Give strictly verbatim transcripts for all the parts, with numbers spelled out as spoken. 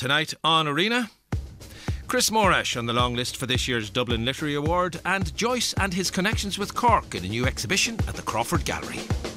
Tonight on Arena, Chris Morash on the long list for this year's Dublin Literary Award, and Joyce and his connections with Cork in a new exhibition at the Crawford Gallery.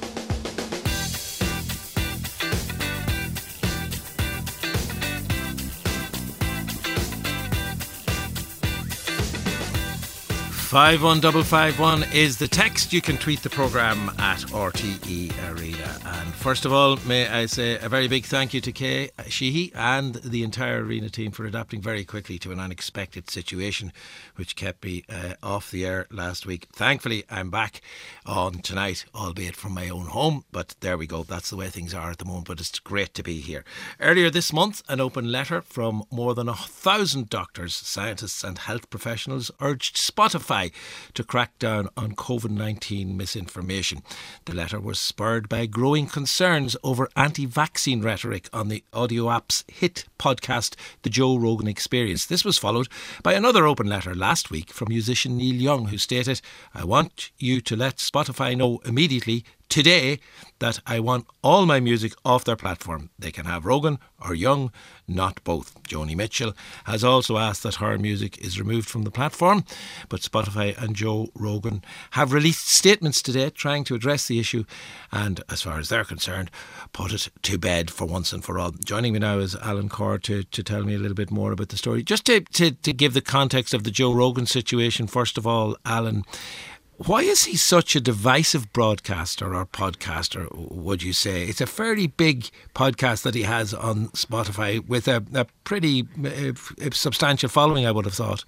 five one five five one is the text. You can tweet the programme at R T E Arena. And first of all, may I say a very big thank you to Kay Sheehy and the entire Arena team for adapting very quickly to an unexpected situation which kept me uh, off the air last week. Thankfully, I'm back on tonight, albeit from my own home. But there we go. That's the way things are at the moment. But it's great to be here. Earlier this month, an open letter from more than a thousand doctors, scientists and health professionals urged Spotify to crack down on COVID nineteen misinformation. The letter was spurred by growing concerns over anti-vaccine rhetoric on the audio app's hit podcast, The Joe Rogan Experience. This was followed by another open letter last week from musician Neil Young, who stated, "I want you to let Spotify know immediately today that I want all my music off their platform. They can have Rogan or Young, not both." Joni Mitchell has also asked that her music is removed from the platform, but Spotify and Joe Rogan have released statements today trying to address the issue and, as far as they're concerned, put it to bed for once and for all. Joining me now is Alan Corr to, to tell me a little bit more about the story. Just to, to, to give the context of the Joe Rogan situation, first of all, Alan, why is he such a divisive broadcaster or podcaster, would you say? It's a fairly big podcast that he has on Spotify with a, a pretty uh, substantial following, I would have thought.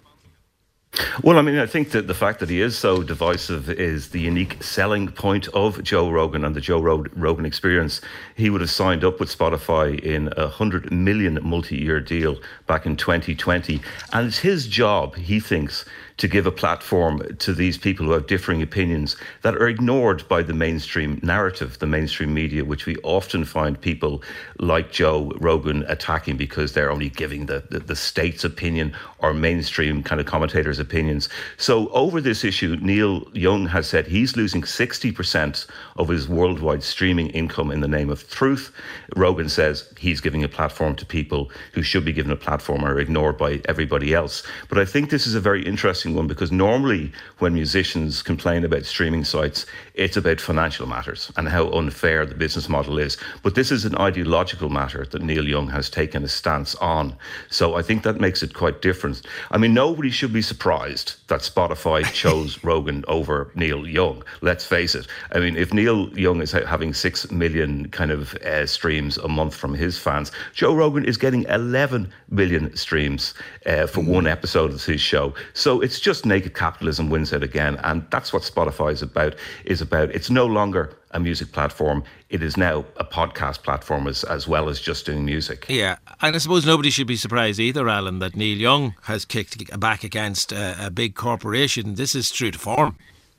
Well, I mean, I think that the fact that he is so divisive is the unique selling point of Joe Rogan and the Joe Rogan Experience. He would have signed up with Spotify in a one hundred million multi-year deal back in twenty twenty. And it's his job, he thinks, to give a platform to these people who have differing opinions that are ignored by the mainstream narrative, the mainstream media, which we often find people like Joe Rogan attacking because they're only giving the, the, the state's opinion or mainstream kind of commentators' opinions. So over this issue, Neil Young has said he's losing sixty percent of his worldwide streaming income in the name of truth. Rogan says he's giving a platform to people who should be given a platform or ignored by everybody else. But I think this is a very interesting one, because normally when musicians complain about streaming sites, it's about financial matters and how unfair the business model is. But this is an ideological matter that Neil Young has taken a stance on. So I think that makes it quite different. I mean, nobody should be surprised that Spotify chose Rogan over Neil Young. Let's face it. I mean, if Neil Young is having six million kind of uh, streams a month from his fans, Joe Rogan is getting eleven million streams uh, for one episode of his show. So it's just naked capitalism wins out again. And that's what Spotify is about, is about. It's no longer a music platform. It is now a podcast platform as, as well as just doing music. Yeah, and I suppose nobody should be surprised either, Alan, that Neil Young has kicked back against a, a big corporation. This is true to form.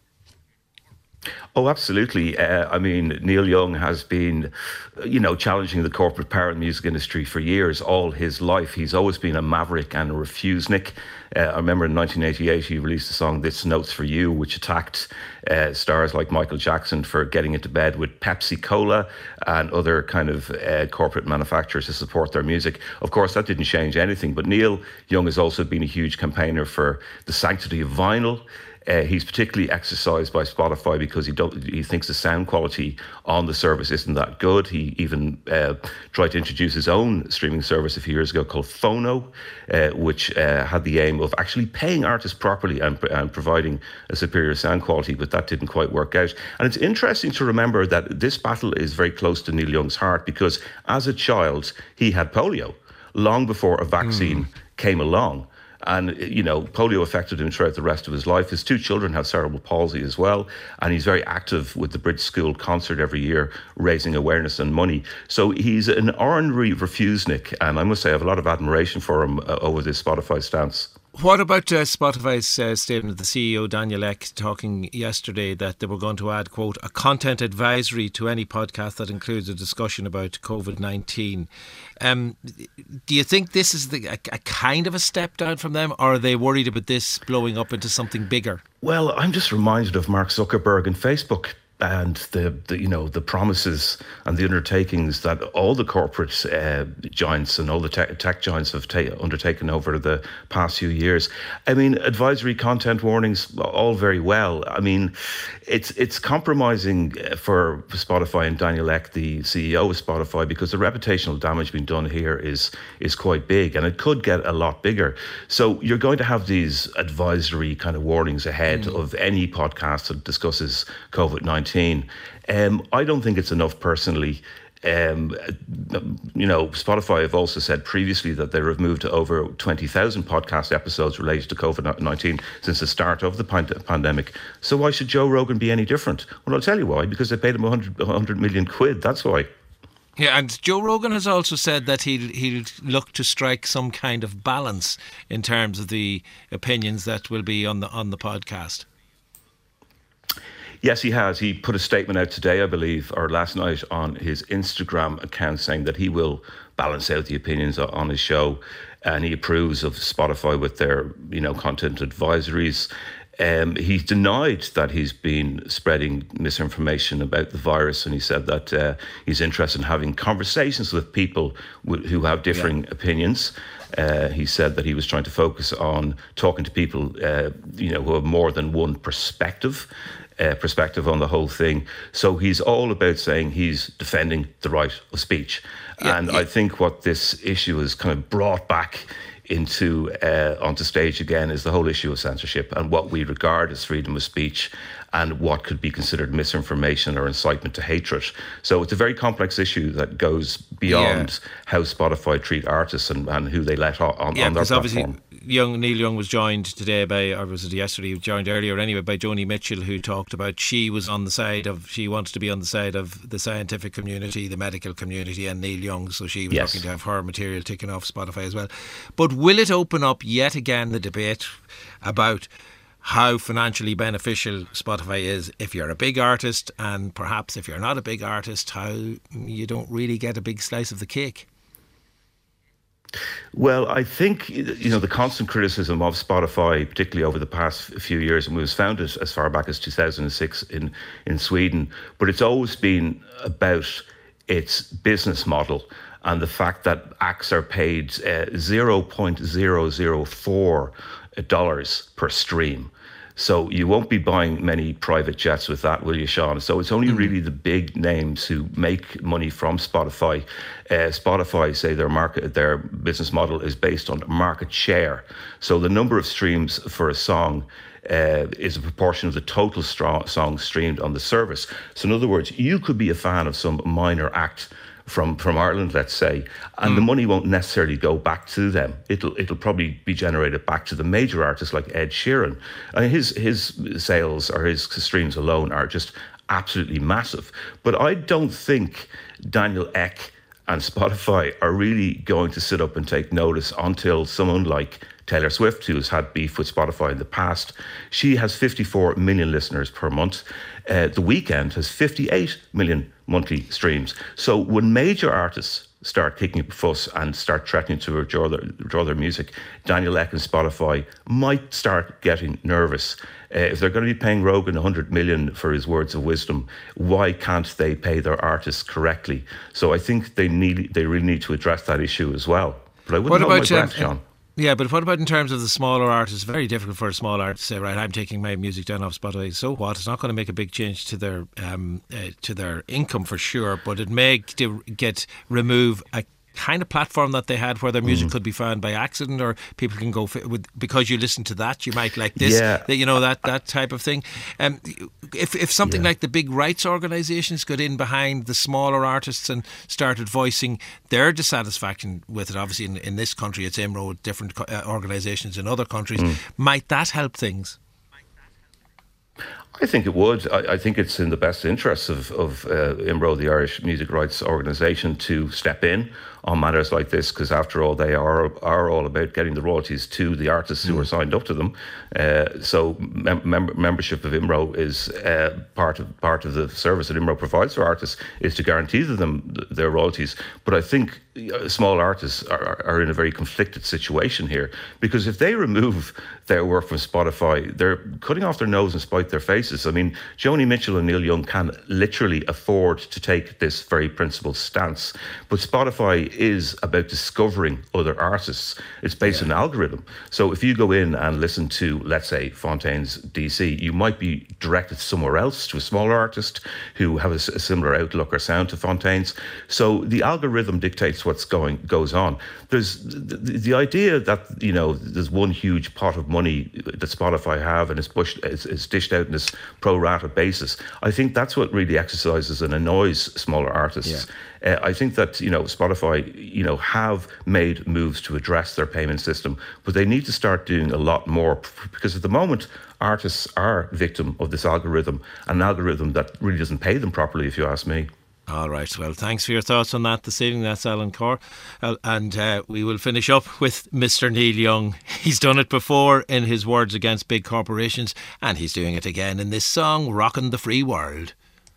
Oh, absolutely. Uh, I mean, Neil Young has been, you know, challenging the corporate power in the music industry for years, all his life. He's always been a maverick and a refusenik. Uh, I remember in nineteen eighty-eight, he released the song This Note's For You, which attacked uh, stars like Michael Jackson for getting into bed with Pepsi Cola and other kind of uh, corporate manufacturers to support their music. Of course, that didn't change anything. But Neil Young has also been a huge campaigner for the sanctity of vinyl. Uh, he's particularly exercised by Spotify because he don't, he thinks the sound quality on the service isn't that good. He even uh, tried to introduce his own streaming service a few years ago called Phono, uh, which uh, had the aim of actually paying artists properly and, and providing a superior sound quality, but that didn't quite work out. And it's interesting to remember that this battle is very close to Neil Young's heart, because as a child, he had polio long before a vaccine mm. came along. And, you know, polio affected him throughout the rest of his life. His two children have cerebral palsy as well. And he's very active with the Brit School concert every year, raising awareness and money. So he's an ornery refusenik. And I must say, I have a lot of admiration for him uh, over this Spotify stance. What about uh, Spotify's uh, statement, the C E O Daniel Ek talking yesterday that they were going to add, quote, a content advisory to any podcast that includes a discussion about COVID nineteen. Um, do you think this is the, a, a kind of a step down from them, or are they worried about this blowing up into something bigger? Well, I'm just reminded of Mark Zuckerberg and Facebook. and the, the you know the promises and the undertakings that all the corporate uh, giants and all the tech, tech giants have ta- undertaken over the past few years. I mean, advisory content warnings, all very well. I mean, it's it's compromising for Spotify and Daniel Ek, the C E O of Spotify, because the reputational damage being done here is is quite big, and it could get a lot bigger. So you're going to have these advisory kind of warnings ahead mm. of any podcast that discusses COVID nineteen. Um, I don't think it's enough personally. Um, you know, Spotify have also said previously that they removed over twenty thousand podcast episodes related to COVID nineteen since the start of the pand- pandemic. So why should Joe Rogan be any different? Well, I'll tell you why, because they paid him one hundred, one hundred million quid. That's why. Yeah, and Joe Rogan has also said that he'd, he'd look to strike some kind of balance in terms of the opinions that will be on the on the podcast. Yes, he has. He put a statement out today, I believe, or last night on his Instagram account saying that he will balance out the opinions on his show, and he approves of Spotify with their, you know, content advisories. Um, he's denied that he's been spreading misinformation about the virus, and he said that uh, he's interested in having conversations with people w- who have differing yeah. opinions. Uh, he said that he was trying to focus on talking to people, uh, you know, who have more than one perspective. Uh, perspective on the whole thing. So he's all about saying he's defending the right of speech. Yeah, and yeah. I think what this issue has kind of brought back into uh, onto stage again is the whole issue of censorship and what we regard as freedom of speech and what could be considered misinformation or incitement to hatred. So it's a very complex issue that goes beyond yeah. how Spotify treat artists and, and who they let on, on, yeah, on their platform. Obviously Young, Neil Young was joined today by, or was it yesterday, he was joined earlier anyway, by Joni Mitchell, who talked about she was on the side of, she wanted to be on the side of the scientific community, the medical community, and Neil Young, so she was yes. looking to have her material taken off Spotify as well. But will it open up yet again the debate about how financially beneficial Spotify is if you're a big artist, and perhaps if you're not a big artist, how you don't really get a big slice of the cake? Well, I think, you know, the constant criticism of Spotify, particularly over the past few years, and it was founded as far back as two thousand six in, in Sweden, but it's always been about its business model and the fact that acts are paid uh, zero point zero zero four dollars per stream. So you won't be buying many private jets with that, will you, Sean? So it's only mm. really the big names who make money from Spotify. Uh, Spotify say their market, their business model is based on market share. So the number of streams for a song uh, is a proportion of the total strong songs streamed on the service. So in other words, you could be a fan of some minor act from from Ireland, let's say, and mm. the money won't necessarily go back to them. It'll it'll probably be generated back to the major artists like Ed Sheeran. I mean, his his sales or his streams alone are just absolutely massive. But I don't think Daniel Ek and Spotify are really going to sit up and take notice until someone like Taylor Swift, who has had beef with Spotify in the past, she has fifty-four million listeners per month. Uh, The Weeknd has fifty-eight million monthly streams. So when major artists start kicking up a fuss and start threatening to withdraw their, withdraw their music, Daniel Ek and Spotify might start getting nervous. Uh, if they're going to be paying Rogan one hundred million for his words of wisdom, why can't they pay their artists correctly? So I think they need they really need to address that issue as well. But I wouldn't what hold about my breath, um, John. Yeah, but what about in terms of the smaller artists? Very difficult for a small artist to say, right, I'm taking my music down off Spotify. So what? It's not going to make a big change to their um, uh, to their income for sure, but it may get remove a kind of platform that they had where their music mm. could be found by accident, or people can go f- with because you listen to that, you might like this, yeah. you know, that that type of thing. Um, if if something yeah. like the big rights organisations got in behind the smaller artists and started voicing their dissatisfaction with it, obviously in, in this country it's I M R O, different uh, organisations in other countries, mm. might that help things? I think it would. I, I think it's in the best interests of, of uh, I M R O, the Irish Music Rights Organisation, to step in on matters like this, because after all, they are are all about getting the royalties to the artists who mm. are signed up to them. Uh, so mem- mem- membership of I M R O is uh, part of part of the service that I M R O provides for artists, is to guarantee them their royalties. But I think small artists are, are in a very conflicted situation here, because if they remove their work from Spotify, they're cutting off their nose and spite their face basis. I mean, Joni Mitchell and Neil Young can literally afford to take this very principled stance. But Spotify is about discovering other artists. It's based yeah. on an algorithm. So if you go in and listen to, let's say, Fontaines D C, you might be directed somewhere else to a smaller artist who have a, a similar outlook or sound to Fontaines. So the algorithm dictates what's going goes on. There's the, the idea that, you know, there's one huge pot of money that Spotify have and it's pushed, it's, it's dished out in this pro rata basis. I think that's what really exercises and annoys smaller artists. Yeah. Uh, I think that, you know, Spotify, you know, have made moves to address their payment system, but they need to start doing a lot more, because at the moment, artists are victim of this algorithm, an algorithm that really doesn't pay them properly, if you ask me. All right, well, thanks for your thoughts on that this evening. That's Alan Corr. Uh, and uh, we will finish up with Mister Neil Young. He's done it before in his words against big corporations, and he's doing it again in this song, Rockin' the Free World.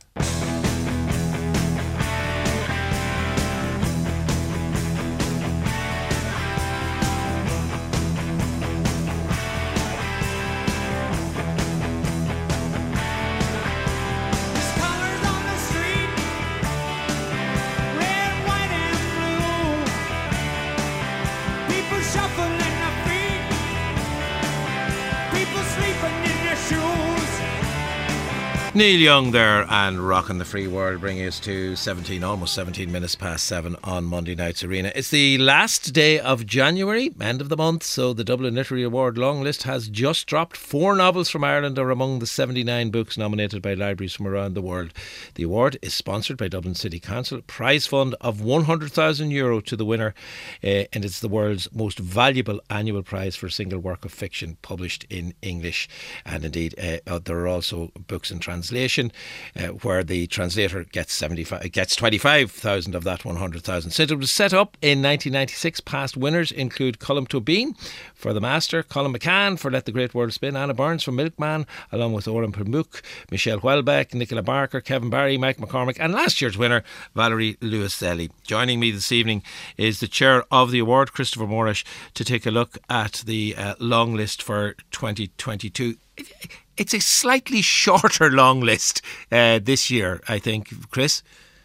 Neil Young there and Rockin' the Free World, bringing us to seventeen, almost seventeen minutes past seven on Monday night's Arena. It's the last day of January, end of the month, so the Dublin Literary Award long list has just dropped. Four novels from Ireland are among the seventy-nine books nominated by libraries from around the world. The award is sponsored by Dublin City Council. Prize fund of one hundred thousand euro to the winner, uh, and it's the world's most valuable annual prize for a single work of fiction published in English. And indeed, uh, there are also books in translation. Translation, uh, where the translator gets seventy-five, gets twenty-five thousand of that one hundred thousand. Since it was set up in nineteen ninety-six, past winners include Colm Tóibín for The Master, Colin McCann for Let the Great World Spin, Anna Burns for Milkman, along with Oren Pamuk, Michelle Houellebecq, Nicola Barker, Kevin Barry, Mike McCormick, and last year's winner, Valerie Lewis-Selly. Joining me this evening is the chair of the award, Christopher Moorish, to take a look at the uh, long list for twenty twenty-two. It's a slightly shorter long list uh, this year, I think, Chris.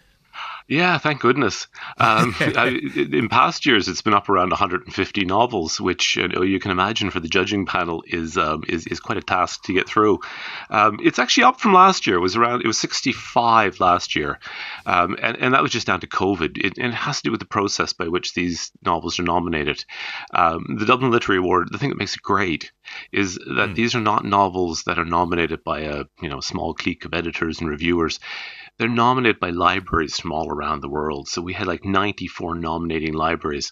Yeah, thank goodness. Um, I, in past years, it's been up around one hundred fifty novels, which you know, you can imagine for the judging panel is um, is is quite a task to get through. Um, it's actually up from last year. It was around it was sixty-five last year, um, and and that was just down to COVID. It, and it has to do with the process by which these novels are nominated. Um, the Dublin Literary Award, the thing that makes it great is that mm. these are not novels that are nominated by a you know small clique of editors and reviewers. They're nominated by libraries from all around the world. So we had like ninety-four nominating libraries.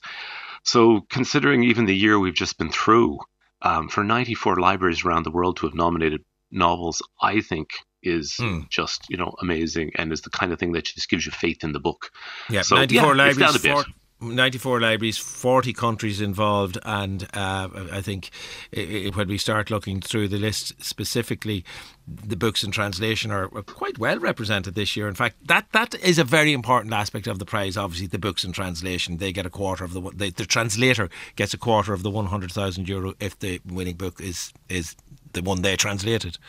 So considering even the year we've just been through, um, for ninety-four libraries around the world to have nominated novels, I think is mm. just, you know, amazing, and is the kind of thing that just gives you faith in the book. Yeah, so, ninety-four yeah, libraries, it's down a bit. ninety-four libraries, forty countries involved, and uh, I think it, when we start looking through the list specifically, the books in translation are quite well represented this year. In fact, that that is a very important aspect of the prize. Obviously, the books in translation, they get a quarter of the the, the translator gets a quarter of the one hundred thousand euro if the winning book is is the one they translated.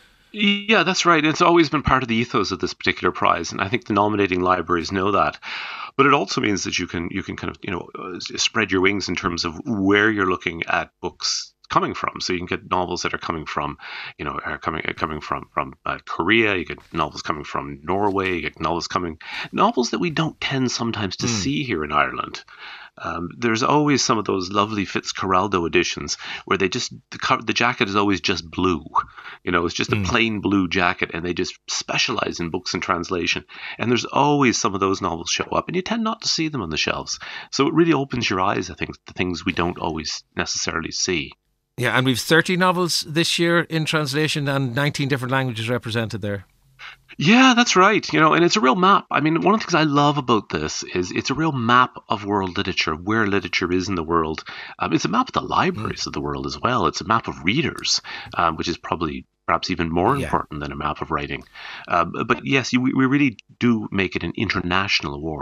Yeah, that's right. It's always been part of the ethos of this particular prize, and I think the nominating libraries know that. But it also means that you can you can kind of you know spread your wings in terms of where you're looking at books coming from. So you can get novels that are coming from, you know, are coming coming from from uh, Korea. You get novels coming from Norway. You get novels coming novels that we don't tend sometimes to mm. see here in Ireland. Um, there's always some of those lovely Fitzcarraldo editions where they just the, co- the jacket is always just blue, you know, it's just mm. a plain blue jacket, and they just specialize in books and translation. And there's always some of those novels show up, and you tend not to see them on the shelves. So it really opens your eyes, I think, to things we don't always necessarily see. Yeah, and we've thirty novels this year in translation and nineteen different languages represented there. Yeah, that's right. You know, and it's a real map. I mean, one of the things I love about this is it's a real map of world literature, where literature is in the world. Um, it's a map of the libraries mm. of the world as well. It's a map of readers, um, which is probably perhaps even more yeah. important than a map of writing. Um, but yes, we, we really do make it an international award.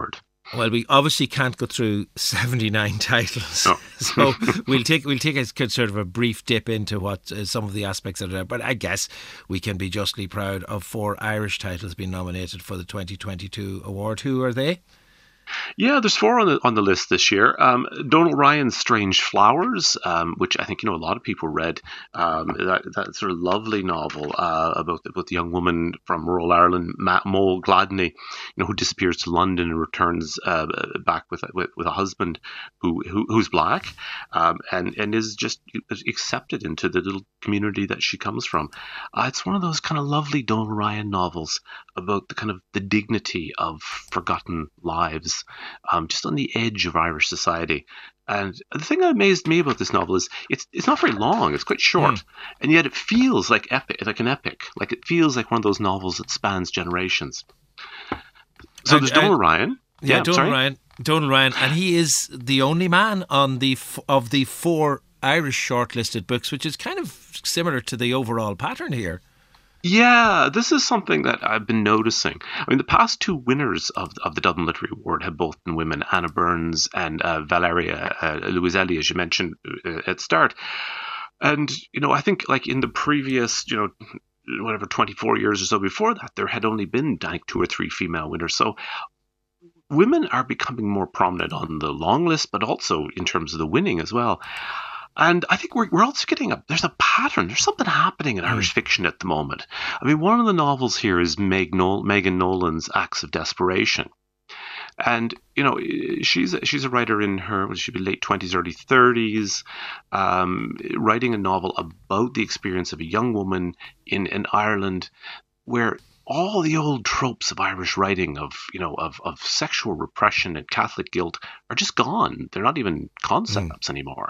Well, we obviously can't go through seventy-nine titles, No. so we'll take we'll take a sort of a brief dip into what uh, some of the aspects that are there. But I guess we can be justly proud of four Irish titles being nominated for the twenty twenty-two award. Who are they? Yeah, there's four on the on the list this year. Um, Donal Ryan's Strange Flowers, um, which I think you know a lot of people read. Um, that, that sort of lovely novel uh, about the, about the young woman from rural Ireland, Ma- Mo Gladney, you know, who disappears to London and returns uh, back with, with with a husband who, who who's black, um, and and is just accepted into the little community that she comes from. Uh, it's one of those kind of lovely Donal Ryan novels about the kind of the dignity of forgotten lives. Um, just on the edge of Irish society. And the thing that amazed me about this novel is it's it's not very long. It's quite short, mm. and yet it feels like epic, like an epic. Like it feels like one of those novels that spans generations. So there's Donal Ryan. Yeah, yeah Donal sorry? Ryan. Donal Ryan, and he is the only man on the f- of the four Irish shortlisted books, which is kind of similar to the overall pattern here. Yeah, this is something that I've been noticing. I mean, the past two winners of of the Dublin Literary Award have both been women, Anna Burns and uh, Valeria uh, Luiselli, as you mentioned uh, at start. And, you know, I think like in the previous, you know, whatever, twenty-four years or so before that, there had only been, I think, two or three female winners. So women are becoming more prominent on the long list, but also in terms of the winning as well. And I think we're we're also getting a there's a pattern. There's something happening in mm. Irish fiction at the moment. I mean, one of the novels here is Meg Nol- Megan Nolan's Acts of Desperation, and you know she's she's a writer in her what should be late twenties, early thirties, um, writing a novel about the experience of a young woman in in Ireland, where all the old tropes of Irish writing of, you know, of, of sexual repression and Catholic guilt are just gone. They're not even concepts mm. anymore.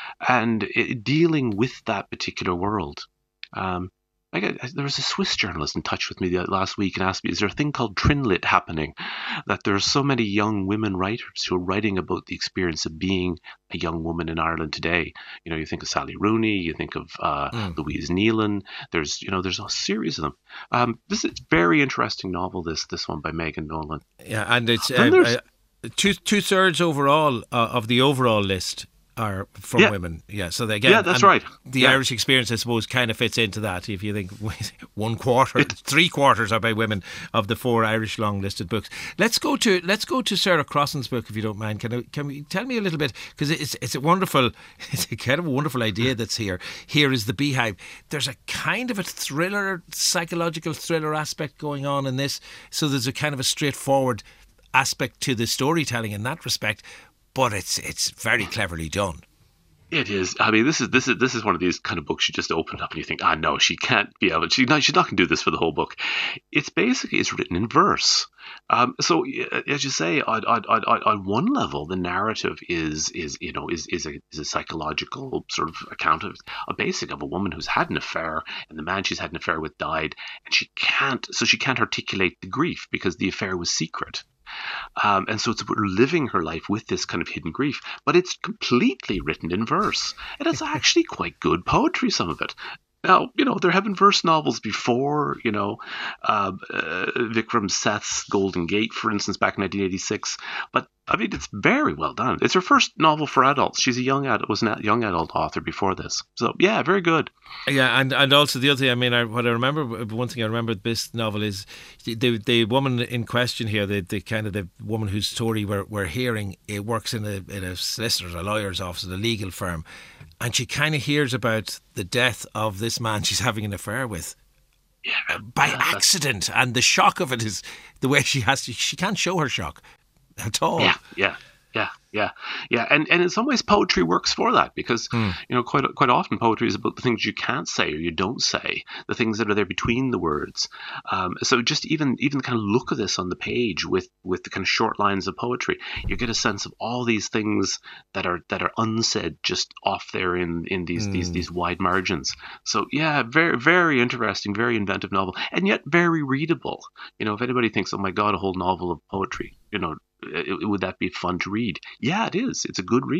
And it, dealing with that particular world. Um, I got, there was a Swiss journalist in touch with me last week and asked me, is there a thing called Trinlit happening? That there are so many young women writers who are writing about the experience of being a young woman in Ireland today. You know, you think of Sally Rooney, you think of uh, mm. Louise Nealon. There's, you know, there's a series of them. Um, this is a very interesting novel, this this one by Megan Nolan. Yeah, and it's uh, uh, two, two-thirds overall uh, of the overall list are from yeah. women. Yeah, so they, again, yeah, that's right. The yeah. Irish experience, I suppose, kind of fits into that. If you think one quarter, it, three quarters are by women of the four Irish long listed books. Let's go to let's go to Sarah Crossan's book, if you don't mind. Can I, can we tell me a little bit, because it's it's a wonderful, it's a kind of a wonderful idea that's here. Here is the Beehive. There's a kind of a thriller, psychological thriller aspect going on in this. So there's a kind of a straightforward aspect to the storytelling in that respect. But it's it's very cleverly done. It is. I mean, this is this is this is one of these kind of books you just open up and you think, ah, no, she can't be able. She no, she's not going to do this for the whole book. It's basically it's written in verse. Um, so as you say, on, on, on, on one level, the narrative is is you know is is a, is a psychological sort of account of a basic of a woman who's had an affair, and the man she's had an affair with died, and she can't so she can't articulate the grief because the affair was secret. Um, and so it's about living her life with this kind of hidden grief, but it's completely written in verse. And it's actually quite good poetry, some of it. Now, you know, there have been verse novels before, you know, uh, uh, Vikram Seth's Golden Gate, for instance, back in nineteen eighty-six. But, I mean, it's very well done. It's her first novel for adults. She's a young adult, was a young adult author before this. So, yeah, very good. Yeah, and, and also the other thing, I mean, I, what I remember, one thing I remember with this novel is the the woman in question here, the, the kind of the woman whose story we're, we're hearing, it works in a, in a solicitor's, a lawyer's office, in a legal firm. And she kind of hears about the death of this man she's having an affair with yeah, by yeah, accident. And the shock of it is the way she has to, she can't show her shock at all. Yeah, yeah. Yeah, yeah, yeah, and and in some ways poetry works for that because mm. you know quite quite often poetry is about the things you can't say or you don't say, the things that are there between the words. Um, so just even even the kind of look of this on the page with with the kind of short lines of poetry, you get a sense of all these things that are that are unsaid just off there in in these mm. these these wide margins. So yeah, very very interesting, very inventive novel, and yet very readable. You know, if anybody thinks, oh my God, a whole novel of poetry, you know. Would that be fun to read? Yeah, it is. It's a good read.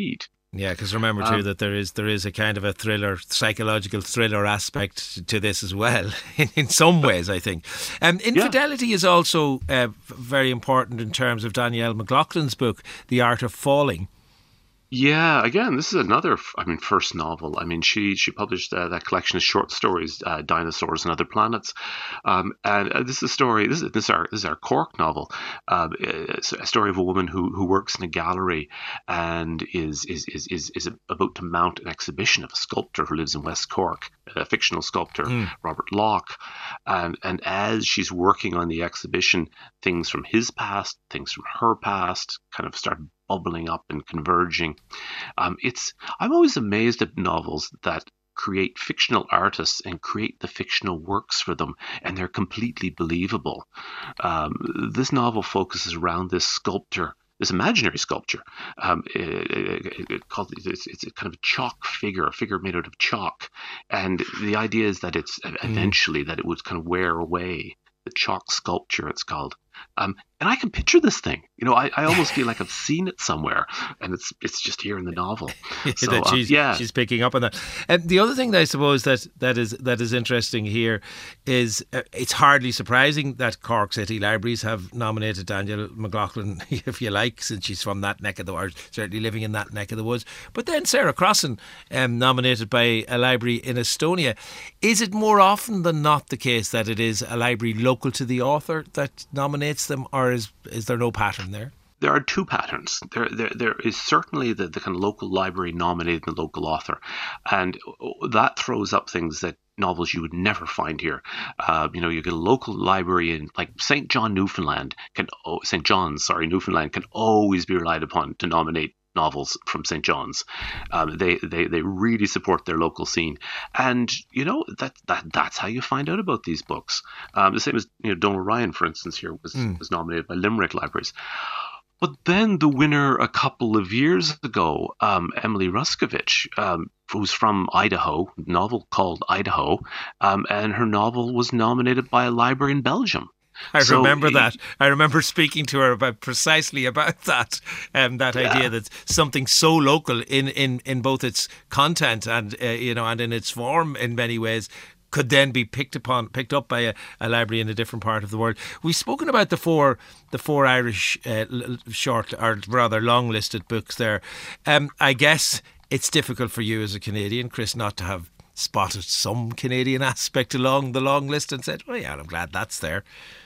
Yeah, because remember too um, that there is there is a kind of a thriller, psychological thriller aspect to this as well. in, in some ways, I think. Um, infidelity yeah. is also uh, very important in terms of Danielle McLaughlin's book, The Art of Falling. Yeah, again, this is another, I mean, first novel. I mean, she she published uh, that collection of short stories, uh, Dinosaurs and Other Planets, um, and uh, this is a story. This is this is our this is our Cork novel. Uh, it's a story of a woman who who works in a gallery and is is is is is about to mount an exhibition of a sculptor who lives in West Cork, a fictional sculptor, mm. Robert Locke, and and as she's working on the exhibition, things from his past, things from her past, kind of start bubbling up and converging. Um, it's I'm always amazed at novels that create fictional artists and create the fictional works for them, and they're completely believable. Um, this novel focuses around this sculptor, this imaginary sculpture. Um, it, it, it called, it's, it's a kind of chalk figure, a figure made out of chalk, and the idea is that it's mm. eventually that it would kind of wear away. The chalk sculpture, it's called. Um, and I can picture this thing. You know, I, I almost feel like I've seen it somewhere, and it's it's just here in the novel. So, that she's, um, yeah, she's picking up on that. And the other thing that I suppose that that is that is interesting here is uh, it's hardly surprising that Cork City Libraries have nominated Danielle McLaughlin, if you like, since she's from that neck of the woods, certainly living in that neck of the woods. But then Sarah Crossan, um, nominated by a library in Estonia. Is it more often than not the case that it is a library local to the author that nominates them, or is is there no pattern there? There are two patterns. There, there, there is certainly the, the kind of local library nominating the local author, and that throws up things that novels you would never find here. Uh, you know, you get a local library in like Saint John, Newfoundland, can oh, Saint John's, sorry, Newfoundland can always be relied upon to nominate novels from Saint John's. Um, they, they they really support their local scene, and you know that that that's how you find out about these books. Um, the same as you know, Donal Ryan, for instance, here was mm. was nominated by Limerick Libraries. But then the winner a couple of years ago, um, Emily Ruskovich, um, who's from Idaho, a novel called Idaho, um, and her novel was nominated by a library in Belgium. I so, remember that. I remember speaking to her about precisely about that, um, that yeah. idea that something so local in, in, in both its content and uh, you know and in its form in many ways could then be picked upon, picked up by a, a library in a different part of the world. We've spoken about the four, the four Irish uh, short or rather long listed books there. Um, I guess it's difficult for you as a Canadian, Chris, not to have spotted some Canadian aspect along the long list and said, "Oh yeah, I'm glad that's there."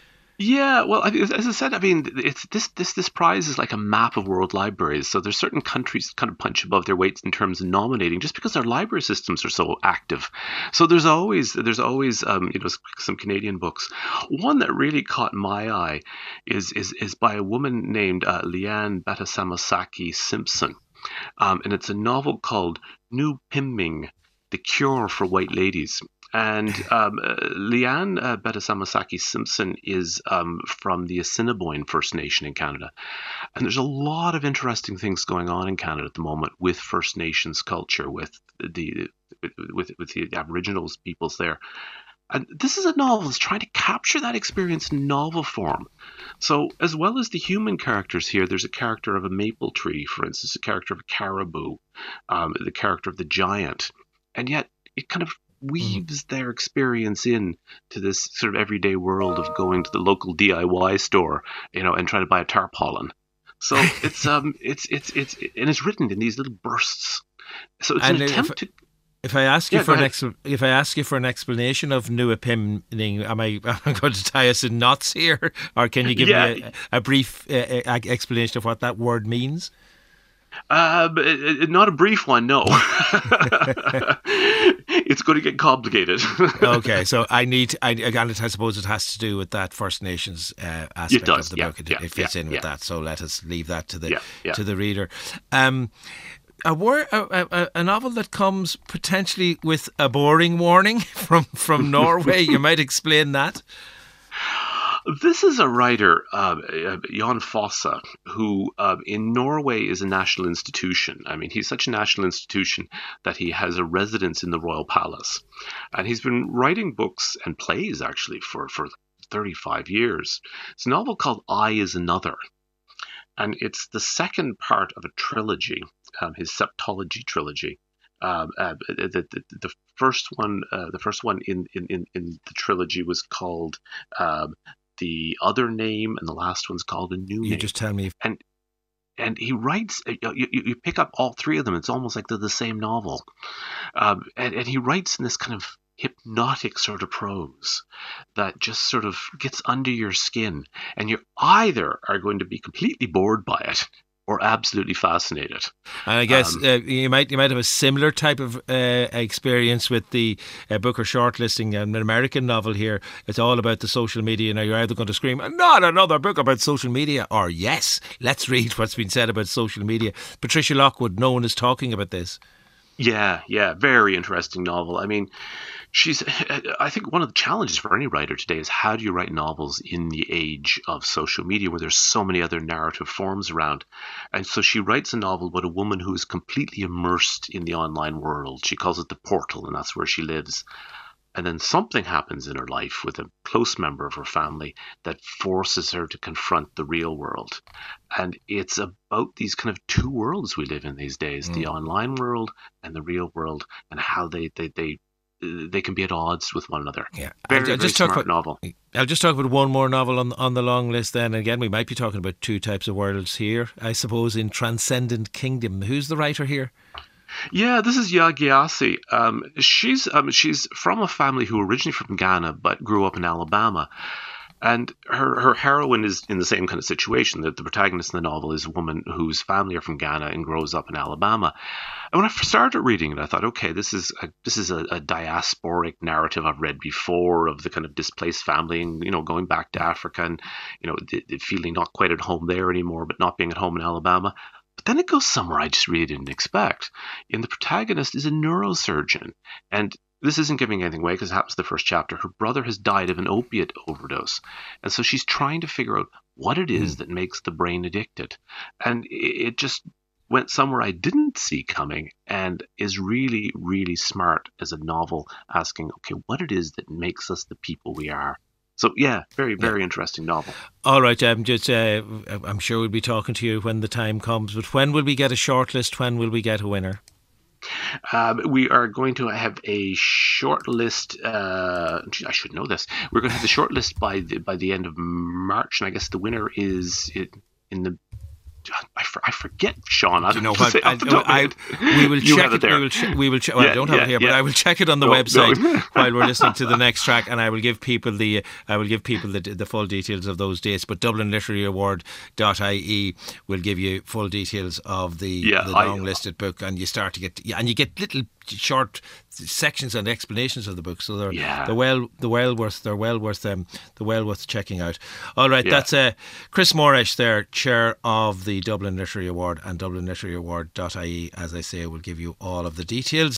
Yeah, well, as I said, I mean, it's this this this prize is like a map of world libraries. So there's certain countries that kind of punch above their weights in terms of nominating, just because their library systems are so active. So there's always there's always um, you know some Canadian books. One that really caught my eye is is is by a woman named uh, Leanne Batasamasaki Simpson, um, and it's a novel called New Pimming: The Cure for White Ladies. And um, uh, Leanne uh, Batasamasaki Simpson is um, from the Assiniboine First Nation in Canada. And there's a lot of interesting things going on in Canada at the moment with First Nations culture, with the with, with the Aboriginals peoples there. And this is a novel that's trying to capture that experience in novel form. So as well as the human characters here, there's a character of a maple tree, for instance, a character of a caribou, um, the character of the giant. And yet it kind of weaves their experience in to this sort of everyday world of going to the local D I Y store, you know, and trying to buy a tarpaulin. So it's um it's it's it's and it's written in these little bursts. So it's and an attempt if, to. If I ask you yeah, for an ex- if I ask you for an explanation of Nua Pimning, am I am I going to tie us in knots here, or can you give yeah. me a, a brief uh, explanation of what that word means? Uh, not a brief one, no. It's going to get complicated. Okay, so I need, I, again, I suppose it has to do with that First Nations uh, aspect of the yeah, book. It, yeah, it fits yeah, in with yeah. that, so let us leave that to the yeah, yeah. to the reader. Um, a, wor- a, a, a novel that comes potentially with a boring warning from, from Norway. You might explain that. This is a writer, uh, Jan Fosse, who uh, in Norway is a national institution. I mean, he's such a national institution that he has a residence in the Royal Palace. And he's been writing books and plays, actually, for, for thirty-five years. It's a novel called I Is Another. and it's the second part of a trilogy, um, his Septology trilogy. Um, uh, the, the, the first one, uh, the first one in, in, in, in the trilogy was called um, The Other Name, and the last one's called A New You Name. just tell me. And and he writes. You, you pick up all three of them. It's almost like they're the same novel. Um, and, and he writes in this kind of hypnotic sort of prose that just sort of gets under your skin, and you either are going to be completely bored by it or absolutely fascinated. And I guess Um, uh, you might you might have a similar type of uh, experience with the uh, Booker shortlisting, an American novel here. It's all about the social media. Now you're either going to scream, "Not another book about social media," or "Yes, let's read what's been said about social media." Patricia Lockwood, no one is talking about this. Yeah, yeah, very interesting novel. I mean, she's. I think one of the challenges for any writer today is how do you write novels in the age of social media where there's so many other narrative forms around. And so she writes a novel about a woman who is completely immersed in the online world. She calls it the portal, and that's where she lives. And then something happens in her life with a close member of her family that forces her to confront the real world. And it's about these kind of two worlds we live in these days, mm. the online world and the real world, and how they, they, they, they can be at odds with one another. Yeah, very, I'll, very just smart talk about, novel. I'll just talk about one more novel on on the long list then. Again, we might be talking about two types of worlds here, I suppose, in Transcendent Kingdom. Who's the writer here? Yeah, this is Yaa Gyasi. Um, she's um, she's from a family who originally from Ghana but grew up in Alabama. And her, her heroine is in the same kind of situation. That the protagonist in the novel is a woman whose family are from Ghana and grows up in Alabama. And when I started reading it, I thought, okay, this is a, this is a, a diasporic narrative I've read before of the kind of displaced family and, you know, going back to Africa and, you know, the, the feeling not quite at home there anymore, but not being at home in Alabama. But then it goes somewhere I just really didn't expect. And the protagonist is a neurosurgeon. And this isn't giving anything away because it happens in the first chapter. Her brother has died of an opiate overdose. And so she's trying to figure out what it is mm. that makes the brain addicted. And it just went somewhere I didn't see coming and is really, really smart as a novel asking, okay, what it is that makes us the people we are. So, yeah, very, very yeah. interesting novel. All right, um, just, uh, I'm sure we'll be talking to you when the time comes, but when will we get a shortlist? When will we get a winner? Um, we are going to have a short list. Uh, I should know this. We're going to have the short list by the, by the end of March, and I guess the winner is in the. I, for, I forget, Sean. I don't know what. I, I, I, we will you check it. it we will. Che- we will. Che- well, yeah, I don't have yeah, it here, yeah. but I will check it on the no, website no. while we're listening to the next track, and I will give people the. I will give people the, the full details of those dates. But Dublin Literary Award dot I E will give you full details of the, yeah, the long listed book, and you start to get and you get little short sections and explanations of the book, so they're yeah. they're well they're well worth they're well worth them um, they're well worth checking out. All right, yeah. that's uh, Chris Moreish there, chair of the Dublin Literary Award, and Dublin Literary Award dot I E, as I say, will give you all of the details.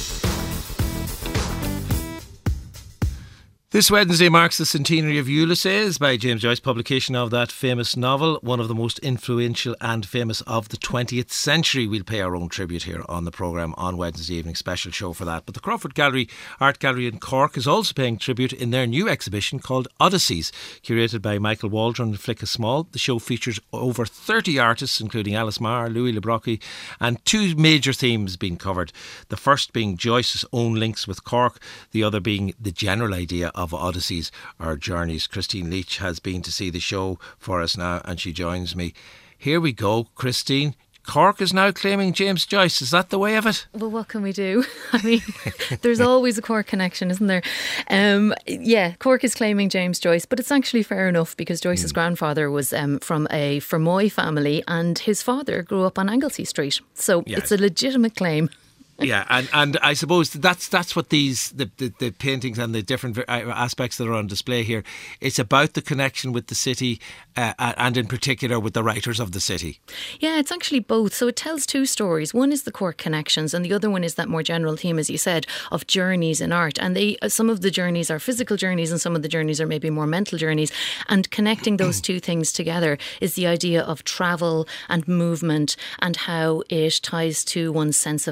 This Wednesday marks the centenary of Ulysses by James Joyce, publication of that famous novel, one of the most influential and famous of the twentieth century. We'll pay our own tribute here on the programme on Wednesday evening, special show for that. But the Crawford Gallery Art Gallery in Cork is also paying tribute in their new exhibition called Odysseys, curated by Michael Waldron and Flicka Small. The show features over thirty artists, including Alice Marr, Louis Le Brocq, and two major themes being covered. The first being Joyce's own links with Cork, the other being the general idea of of Odysseys or journeys. Christine Leach has been to see the show for us now, and she joins me. Here we go, Christine. Cork is now claiming James Joyce. Is that the way of it? Well, what can we do? I mean, there's always a Cork connection, isn't there? Um, yeah, Cork is claiming James Joyce, but it's actually fair enough because Joyce's mm. grandfather was um, from a Fermoy family and his father grew up on Anglesey Street. So yeah. It's a legitimate claim. Yeah, and, and I suppose that's that's what these the, the, the paintings and the different aspects that are on display here. It's about the connection with the city, uh, and in particular with the writers of the city. Yeah, it's actually both. So it tells two stories. One is the Cork connections, and the other one is that more general theme, as you said, of journeys in art. And they some of the journeys are physical journeys, and some of the journeys are maybe more mental journeys. And connecting those two things together is the idea of travel and movement and how it ties to one's sense of identity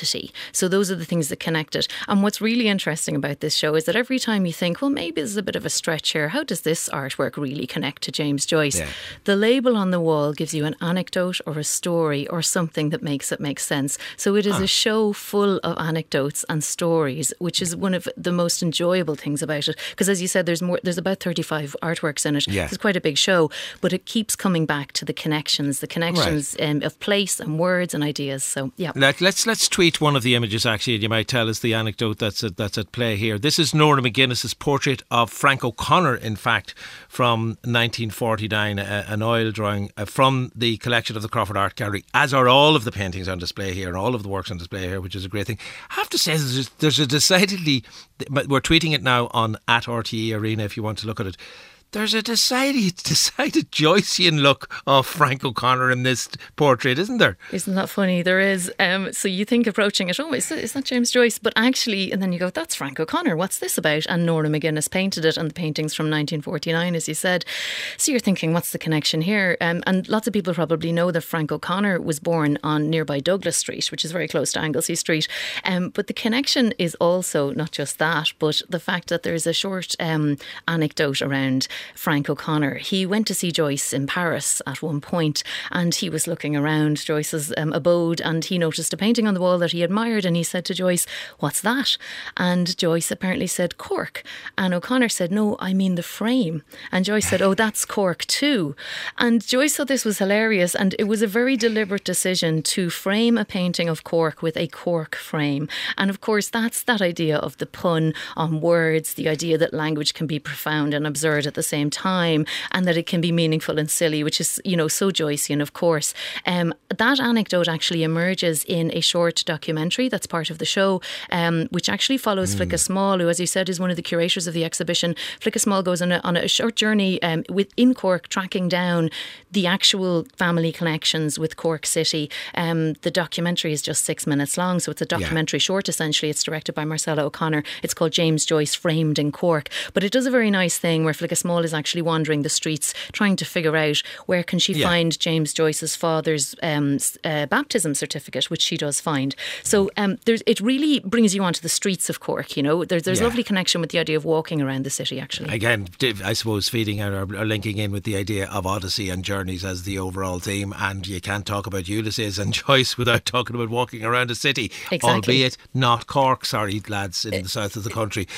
identity. So those are the things that connect it. And what's really interesting about this show is that every time you think, well, maybe there's a bit of a stretch here, how does this artwork really connect to James Joyce? Yeah. The label on the wall gives you an anecdote or a story or something that makes it make sense. So it is huh. a show full of anecdotes and stories, which is one of the most enjoyable things about it. Because as you said, there's more. There's about thirty-five artworks in it. Yeah. It's quite a big show, but it keeps coming back to the connections, the connections right. um, of place and words and ideas. So yeah, Let, let's let's tweet one of the images. Actually, you might tell us the anecdote that's at, that's at play here. This is Norma McGuinness's portrait of Frank O'Connor, in fact, from nineteen forty-nine, uh, an oil drawing uh, from the collection of the Crawford Art Gallery, as are all of the paintings on display here and all of the works on display here, which is a great thing. I have to say, there's, there's a decidedly, we're tweeting it now on at R T E Arena if you want to look at it. There's a decided, decided Joycean look of Frank O'Connor in this portrait, isn't there? Isn't that funny? There is. Um, so you think approaching it, oh, is that, is that James Joyce? But actually, and then you go, that's Frank O'Connor. What's this about? And Norma McGuinness painted it, and the painting's from nineteen forty-nine, as you said. So you're thinking, what's the connection here? Um, and lots of people probably know that Frank O'Connor was born on nearby Douglas Street, which is very close to Anglesey Street. Um, but the connection is also not just that, but the fact that there's a short um, anecdote around Frank O'Connor. He went to see Joyce in Paris at one point, and he was looking around Joyce's um, abode, and he noticed a painting on the wall that he admired, and he said to Joyce, what's that? And Joyce apparently said, Cork. And O'Connor said, no, I mean the frame. And Joyce said, oh, that's Cork too. And Joyce thought this was hilarious, and it was a very deliberate decision to frame a painting of Cork with a Cork frame. And of course, that's that idea of the pun on words, the idea that language can be profound and absurd at the same time, and that it can be meaningful and silly, which is, you know, so Joycean, of course. Um, that anecdote actually emerges in a short documentary that's part of the show, um, which actually follows mm. Flicka Small, who, as you said, is one of the curators of the exhibition. Flicka Small goes on a, on a short journey um, within Cork, tracking down the actual family connections with Cork City. Um, the documentary is just six minutes long, so it's a documentary yeah. short, essentially. It's directed by Marcella O'Connor. It's called James Joyce Framed in Cork. But it does a very nice thing where Flicka Small is actually wandering the streets trying to figure out where can she yeah. find James Joyce's father's um, uh, baptism certificate, which she does find. So um, there's, it really brings you onto the streets of Cork, you know. There's, there's yeah. lovely connection with the idea of walking around the city, actually. Again, I suppose feeding out or, or linking in with the idea of Odyssey and journeys as the overall theme, and you can't talk about Ulysses and Joyce without talking about walking around a city, exactly. albeit not Cork, sorry lads, in the south of the country.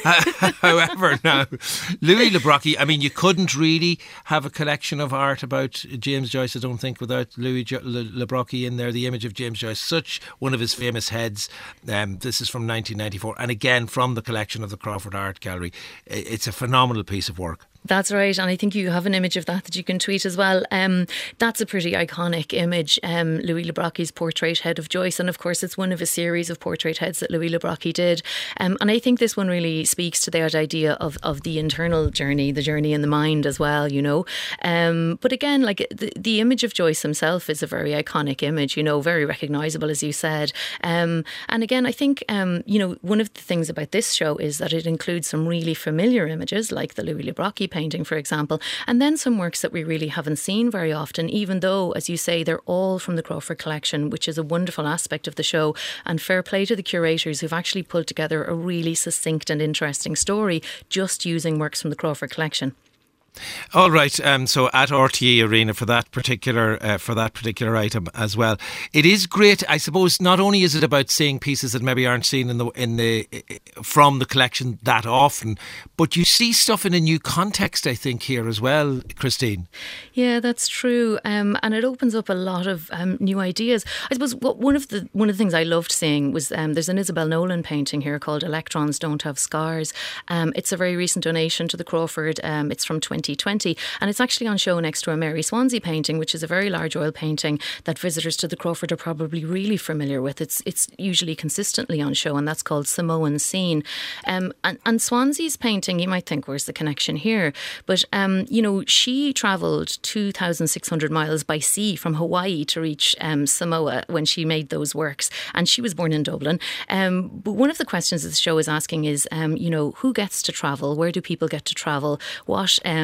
However, now, Louis Le Brocq, I mean, you couldn't really have a collection of art about James Joyce, I don't think, without Louis Le Brocq in there. The image of James Joyce, such one of his famous heads. Um, this is from nineteen ninety-four, and again from the collection of the Crawford Art Gallery. It's a phenomenal piece of work. That's right, and I think you have an image of that that you can tweet as well. Um, that's a pretty iconic image, um, Louis Le Brocq's portrait head of Joyce, and of course it's one of a series of portrait heads that Louis Le Brocq did. Um, and I think this one really speaks to that idea of, of the internal journey, the journey in the mind as well, you know. Um, but again, like the, the image of Joyce himself is a very iconic image, you know, very recognisable, as you said. Um, and again, I think, um, you know, one of the things about this show is that it includes some really familiar images, like the Louis Le Brocq painting, for example, and then some works that we really haven't seen very often, even though, as you say, they're all from the Crawford collection, which is a wonderful aspect of the show. And fair play to the curators who've actually pulled together a really succinct and interesting story just using works from the Crawford collection. All right, um, so at R T E Arena for that particular uh, for that particular item as well. It is great, I suppose. Not only is it about seeing pieces that maybe aren't seen in the in the from the collection that often, but you see stuff in a new context, I think, here as well, Christine. Yeah, that's true, um, and it opens up a lot of um, new ideas. I suppose what, one of the one of the things I loved seeing was um, there's an Isabel Nolan painting here called "Electrons Don't Have Scars." Um, it's a very recent donation to the Crawford. Um, it's from twenty twenty, and it's actually on show next to a Mary Swansea painting, which is a very large oil painting that visitors to the Crawford are probably really familiar with. It's it's usually consistently on show, and that's called Samoan Scene. Um, and, and Swansea's painting, you might think, where's the connection here? But, um, you know, she travelled two thousand six hundred miles by sea from Hawaii to reach um, Samoa when she made those works, and she was born in Dublin. Um, but one of the questions that the show is asking is, um, you know, who gets to travel? Where do people get to travel? What um,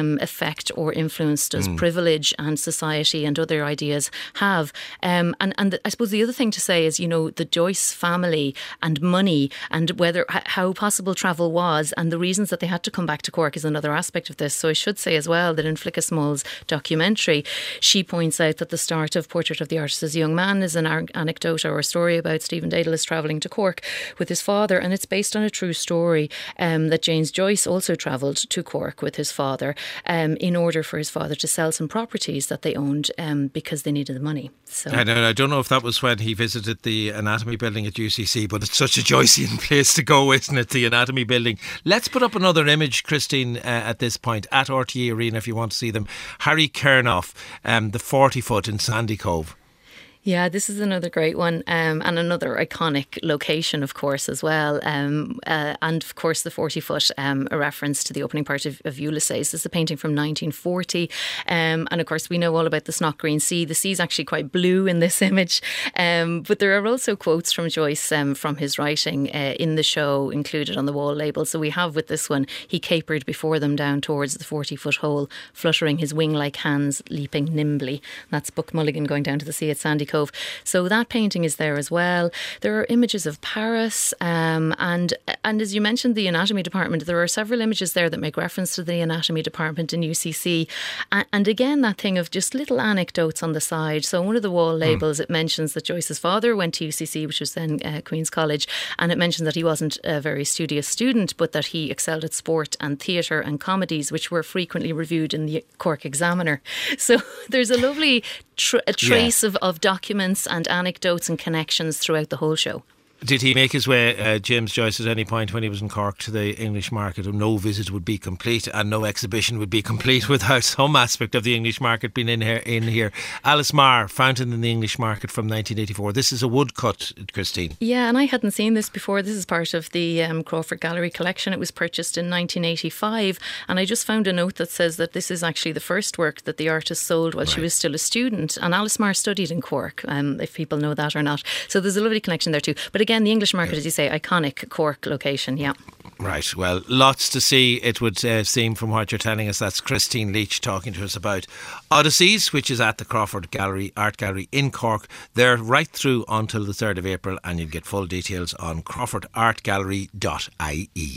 um, effect or influence does mm. privilege and society and other ideas have? Um, and and the, I suppose the other thing to say is, you know, the Joyce family and money and whether how possible travel was and the reasons that they had to come back to Cork is another aspect of this. So I should say as well that in Flicka Small's documentary, she points out that the start of Portrait of the Artist as a Young Man is an anecdote or a story about Stephen Daedalus travelling to Cork with his father, and it's based on a true story um, that James Joyce also travelled to Cork with his father um, in order for his father to sell some properties that they owned um, because they needed the money. So I don't, I don't know if that was when he visited the Anatomy Building at U C C, but it's such a Joycean place to go, isn't it, the Anatomy Building. Let's put up another image, Christine, uh, at this point, at R T E Arena if you want to see them. Harry Kernoff, um, the forty foot in Sandy Cove. Yeah, this is another great one um, and another iconic location, of course, as well. Um, uh, and, of course, the forty foot, um, a reference to the opening part of, of Ulysses. This is a painting from nineteen forty. Um, and, of course, we know all about the Snot Green Sea. The sea is actually quite blue in this image. Um, but there are also quotes from Joyce um, from his writing uh, in the show included on the wall label. So we have with this one, he capered before them down towards the forty foot hole, fluttering his wing-like hands, leaping nimbly. That's Buck Mulligan going down to the sea at Sandy Cove. So that painting is there as well. There are images of Paris um, and and as you mentioned, the anatomy department, there are several images there that make reference to the anatomy department in U C C. And, and again, that thing of just little anecdotes on the side. So one of the wall labels, mm. it mentions that Joyce's father went to U C C, which was then uh, Queen's College, and it mentions that he wasn't a very studious student, but that he excelled at sport and theatre and comedies, which were frequently reviewed in the Cork Examiner. So there's a lovely tr- a trace yeah. of, of documents and anecdotes and connections throughout the whole show. Did he make his way, uh, James Joyce, at any point when he was in Cork to the English market? No visit would be complete and no exhibition would be complete without some aspect of the English market being in here. In here. Alice Marr, Fountain in the English Market from nineteen eighty-four. This is a woodcut, Christine. Yeah, and I hadn't seen this before. This is part of the um, Crawford Gallery collection. It was purchased in nineteen eighty-five, and I just found a note that says that this is actually the first work that the artist sold while right. she was still a student. And Alice Marr studied in Cork, um, if people know that or not. So there's a lovely connection there too. But again, Again, the English market, as you say, iconic Cork location, yeah. Right, well, lots to see, it would uh, seem from what you're telling us. That's Christine Leach talking to us about Odysseys, which is at the Crawford Gallery, Art Gallery in Cork. They're right through until the third of April, and you'll get full details on crawford art gallery dot I E.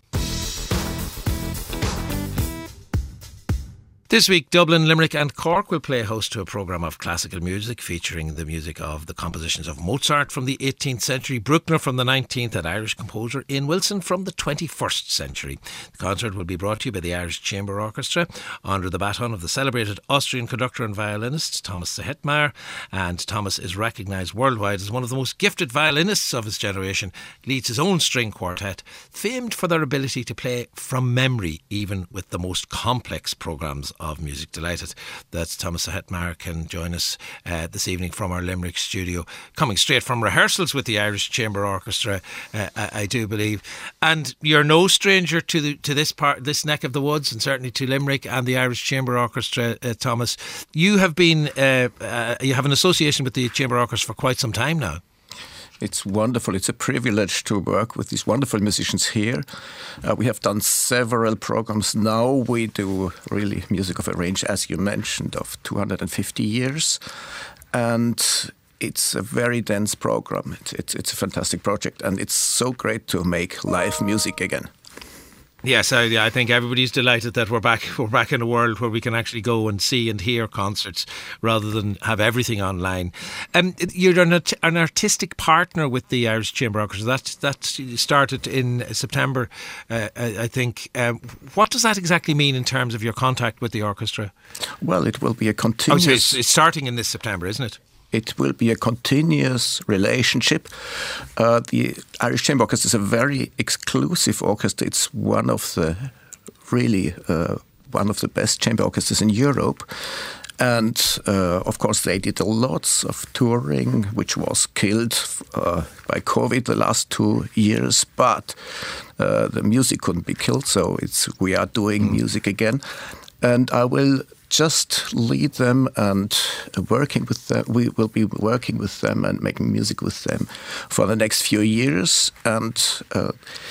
This week, Dublin, Limerick and Cork will play host to a programme of classical music featuring the music of the compositions of Mozart from the eighteenth century, Bruckner from the nineteenth and Irish composer Ian Wilson from the twenty-first century. The concert will be brought to you by the Irish Chamber Orchestra under the baton of the celebrated Austrian conductor and violinist Thomas Sehetmeier, and Thomas is recognised worldwide as one of the most gifted violinists of his generation, leads his own string quartet, famed for their ability to play from memory even with the most complex programmes of Music Delighted. That's Thomas Sehetmeier can join us uh, this evening from our Limerick studio, coming straight from rehearsals with the Irish Chamber Orchestra, uh, I, I do believe. And you're no stranger to the, to this part, this neck of the woods, and certainly to Limerick and the Irish Chamber Orchestra, uh, Thomas. You have been, uh, uh, you have an association with the Chamber Orchestra for quite some time now. It's wonderful. It's a privilege to work with these wonderful musicians here. Uh, we have done several programs now. We do really music of a range, as you mentioned, of two hundred fifty years. And it's a very dense program. It's, it's, it's a fantastic project. And it's so great to make live music again. Yes, I, I think everybody's delighted that we're back. We're back in a world where we can actually go and see and hear concerts rather than have everything online. Um, you're an, an artistic partner with the Irish Chamber Orchestra. That that started in September, uh, I, I think. Um, what does that exactly mean in terms of your contact with the orchestra? Well, it will be a continuous. Oh, so it's, it's starting in this September, isn't it? It will be a continuous relationship. Uh, the Irish Chamber Orchestra is a very exclusive orchestra. It's one of the really uh, one of the best chamber orchestras in Europe. And uh, of course, they did lots of touring, which was killed uh, by COVID the last two years. But uh, the music couldn't be killed, so it's we are doing music again. And I will just lead them and working with them. We will be working with them and making music with them for the next few years. And uh,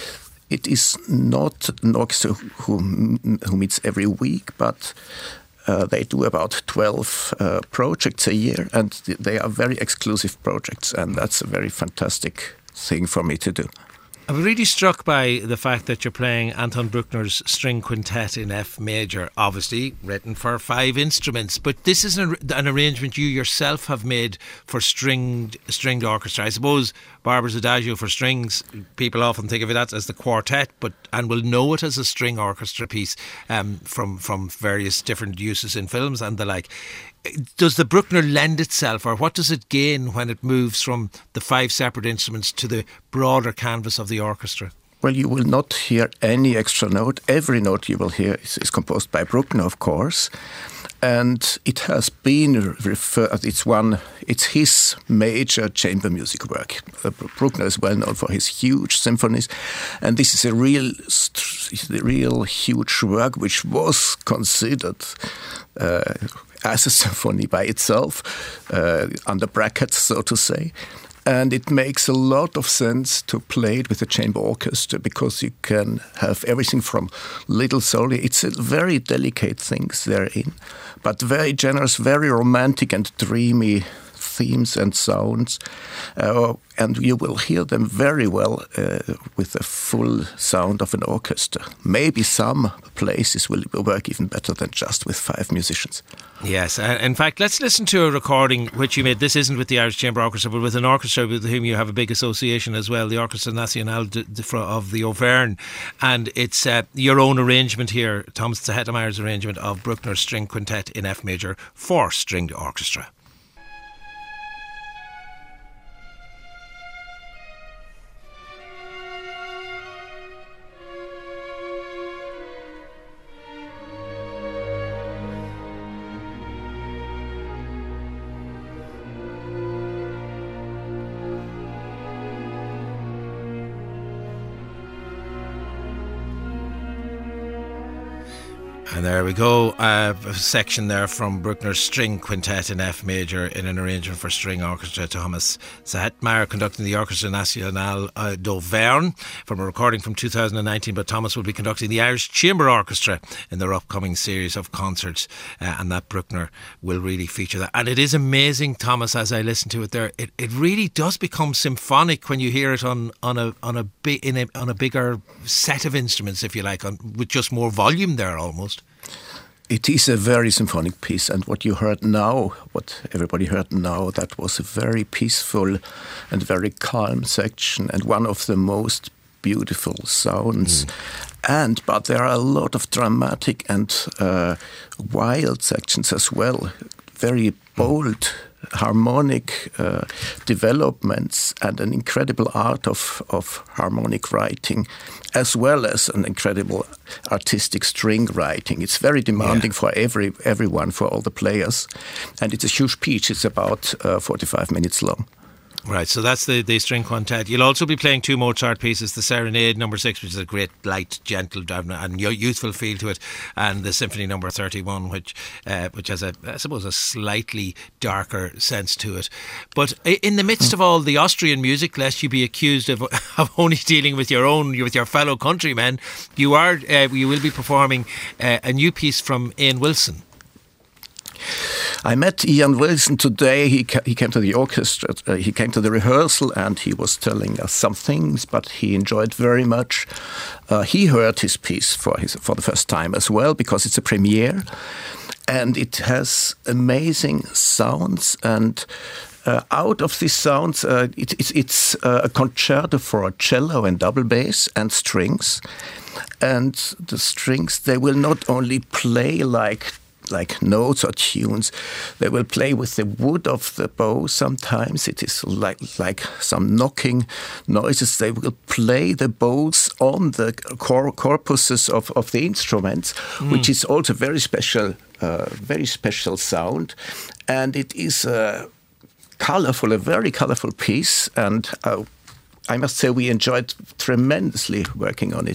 it is not an orchestra who, who meets every week, but uh, they do about twelve uh, projects a year, and they are very exclusive projects, and that's a very fantastic thing for me to do. I'm really struck by the fact that you're playing Anton Bruckner's String Quintet in F major, obviously written for five instruments, but this is an, an arrangement you yourself have made for stringed stringed orchestra. I suppose Barber's Adagio for strings, people often think of it as the quartet, but and will know it as a string orchestra piece um, from, from various different uses in films and the like. Does the Bruckner lend itself, or what does it gain when it moves from the five separate instruments to the broader canvas of the orchestra? Well, you will not hear any extra note. Every note you will hear is, is composed by Bruckner, of course. And it has been referred, it's one, it's his major chamber music work. Uh, Bruckner is well known for his huge symphonies. And this is a real, a real huge work which was considered uh, as a symphony by itself, uh, under brackets, so to say. And it makes a lot of sense to play it with a chamber orchestra because you can have everything from little solo. It's a very delicate things therein, but very generous, very romantic and dreamy themes and sounds. Uh, and you will hear them very well uh, with the full sound of an orchestra. Maybe some places will work even better than just with five musicians. Yes, uh, in fact, let's listen to a recording which you made. This isn't with the Irish Chamber Orchestra, but with an orchestra with whom you have a big association as well, the Orchestra Nationale de, de, of the Auvergne. And it's uh, your own arrangement here, Thomas Hettemeyer's arrangement of Bruckner's String Quintet in F major for stringed orchestra. And there we go, uh, a section there from Bruckner's String Quintet in F major in an arrangement for string orchestra. Thomas Hettemeyer conducting the Orchestra Nationale uh, d'Auvergne from a recording from two thousand nineteen, but Thomas will be conducting the Irish Chamber Orchestra in their upcoming series of concerts, uh, and that Bruckner will really feature that. And it is amazing, Thomas, as I listen to it there, it, it really does become symphonic when you hear it on, on a on a, bi- in a on a bigger set of instruments, if you like, on, with just more volume there almost. It is a very symphonic piece, and what you heard now, what everybody heard now, that was a very peaceful and very calm section, and one of the most beautiful sounds. Mm. And but there are a lot of dramatic and uh, wild sections as well, very bold harmonic uh, developments and an incredible art of, of harmonic writing, as well as an incredible artistic string writing. It's very demanding yeah. for every everyone, for all the players. And it's a huge piece. It's about uh, forty-five minutes long. Right, so that's the, the string quintet. You'll also be playing two Mozart pieces, the Serenade number six, which is a great, light, gentle and youthful feel to it, and the Symphony number thirty-one, which uh, which has, a, I suppose, a slightly darker sense to it. But in the midst of all the Austrian music, lest you be accused of, of only dealing with your own, with your fellow countrymen, you are uh, you will be performing uh, a new piece from Ian Wilson. I met Ian Wilson today. He ca- he came to the orchestra. Uh, he came to the rehearsal, and he was telling us some things. But he enjoyed very much. Uh, he heard his piece for his for the first time as well, because it's a premiere, and it has amazing sounds. And uh, out of these sounds, uh, it, it, it's uh, a concerto for cello and double bass and strings. And the strings, they will not only play like. like notes or tunes. They will play with the wood of the bow sometimes. It is like like some knocking noises. They will play the bows on the cor- corpuses of, of the instruments, mm. which is also very special, uh, very special sound. And it is a colorful, a very colorful piece. And uh, I must say we enjoyed tremendously working on it.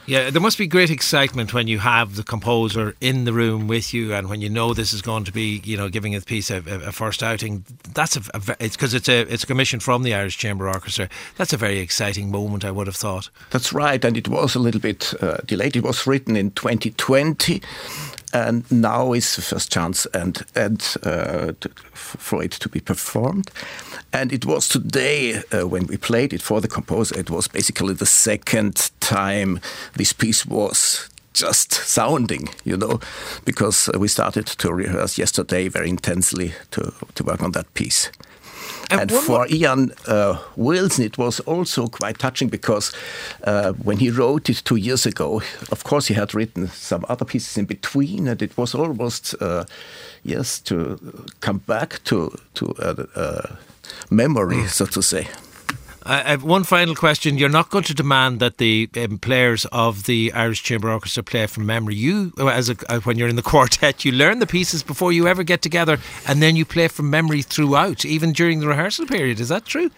Yeah, there must be great excitement when you have the composer in the room with you, and when you know this is going to be, you know, giving a piece a, a first outing. That's a, a it's because it's a it's a commission from the Irish Chamber Orchestra. That's a very exciting moment, I would have thought. That's right, and it was a little bit uh, delayed. It was written in twenty twenty. And now is the first chance and, and uh, to, for it to be performed. And it was today uh, when we played it for the composer. It was basically the second time this piece was just sounding, you know, because we started to rehearse yesterday very intensely to, to work on that piece. And, and for more. Ian uh, Wilson, it was also quite touching because uh, when he wrote it two years ago, of course, he had written some other pieces in between, and it was almost, uh, yes, to come back to to uh, uh, memory, mm. so to say. I have one final question. You're not going to demand that the um, players of the Irish Chamber Orchestra play from memory. You, as a, uh, when you're in the quartet, you learn the pieces before you ever get together, and then you play from memory throughout, even during the rehearsal period. Is that true?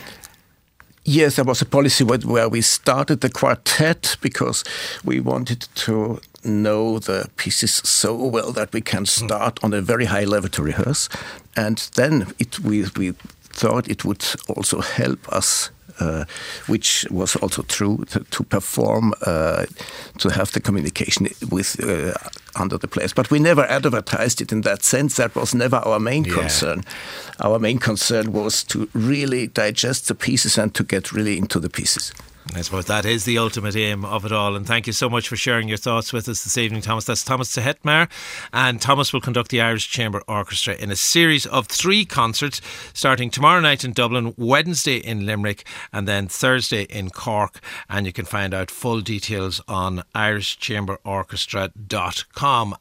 Yes, there was a policy where we started the quartet because we wanted to know the pieces so well that we can start on a very high level to rehearse, and then it we we. thought it would also help us, uh, which was also true, to, to perform, uh, to have the communication with uh, under the players. But we never advertised it in that sense. That was never our main yeah. concern. Our main concern was to really digest the pieces and to get really into the pieces. I suppose that is the ultimate aim of it all. And thank you so much for sharing your thoughts with us this evening, Thomas. That's Thomas Tehetmar. And Thomas will conduct the Irish Chamber Orchestra in a series of three concerts starting tomorrow night in Dublin, Wednesday in Limerick, and then Thursday in Cork. And you can find out full details on irish chamber orchestra dot com.